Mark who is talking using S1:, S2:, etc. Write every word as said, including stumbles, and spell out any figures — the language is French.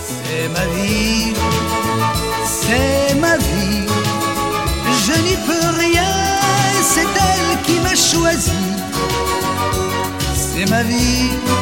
S1: C'est ma vie, c'est ma vie, je n'y peux rien, c'est elle qui m'a choisi. C'est ma vie,